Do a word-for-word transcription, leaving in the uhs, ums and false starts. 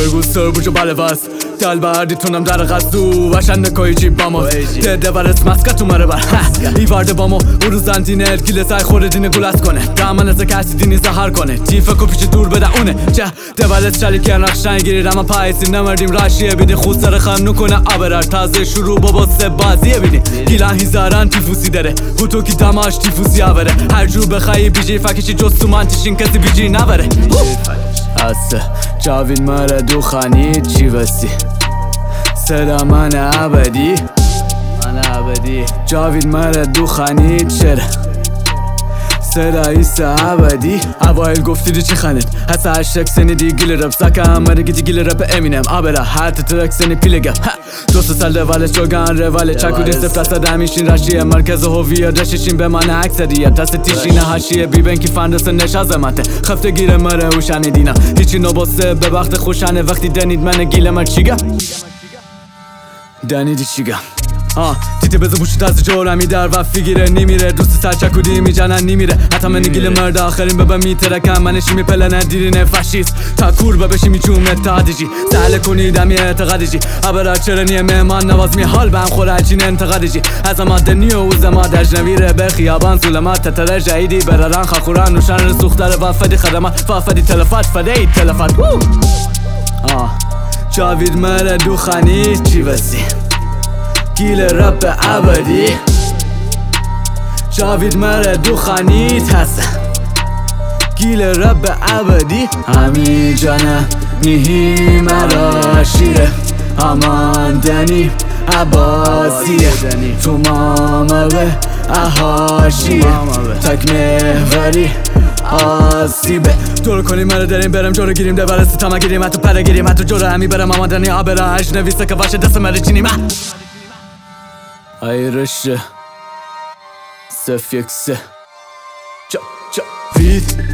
Gustor bujo balevas Dal bardi tunam dar gazu Vashande koichi bamo Dede vares maskat umare bar Ivarde bamo uruzan dine ergile say khore dine gulat kone Daman az kasi dini zahar kone Tifa ko pichi dur beda une Che devares chali ke naqshan girir ama paisi namardim rashiye bidi khud sar kham nukone aberar taze shuru baba se baziye bidi gilan hizaran tifusi dare huto ki damash tifusi avere her ju bekhai biji fakishi jostuman tishin kasi biji navere Asa Javid mara dukhani چی وسی صدا من ابدی من ابدی جاوید مره دوخانی چرا صدا ایست ابدی اوایل گفتی چی خنت حتی هشتگ سنیدی گیل رپ سکه همه گیتی گیل رپ امینم ابرا حتی ترک سنی پیلگم دوست سال روالش جوگان رواله چکودی سفت دست همیشین رشیه مرکز هویت رشیشین به من اکثریت دست تیشین هشیه بیبن کی فندس نشازمته خفته گیره مره هوشانی دینم هیچی نباسته به وقت خوشانه وقتی دنید من گیل مر چیگم دنیدی چیگم آه تیته بزه بوشی تازه جورمی در و فیگیره نیمیره دوست سر چکودی میجنن نیمیره حتی من گیل مرد آخرین ببا میترکم منشی میپلنه دیرینه فشیست تا کور ببشی میچومه تا دیجی سهل کنید همی اعتقادیجی ابرا چرنیه مهمان نواز می حال بهم خوره هرچین انتقادیجی از ماده نیو و زما دجنویره به خیابان سولمات تتره جایدی برران خاخوران نوشن رسوختر و فدی خدمات و فدی تلفات فدی تلفات آه جاوید مره دوخانی چی وسی گیل رپ ابدی جاوید مره دوخانیت هست گیل رپ ابدی همی جانه نیهی مرا شیره همان دنی عباسیه تو ماموه احاشیه تک محوری آسیبه دور کنیم مرا داریم برم جورو گیریم دوباره ستامه گیریم حتی پره گیریم حتی جورو همی برم اما دنی آبرا هش نویسته که باشه دست مره چینیم Ayrışı Sef yekse Ca ca Vit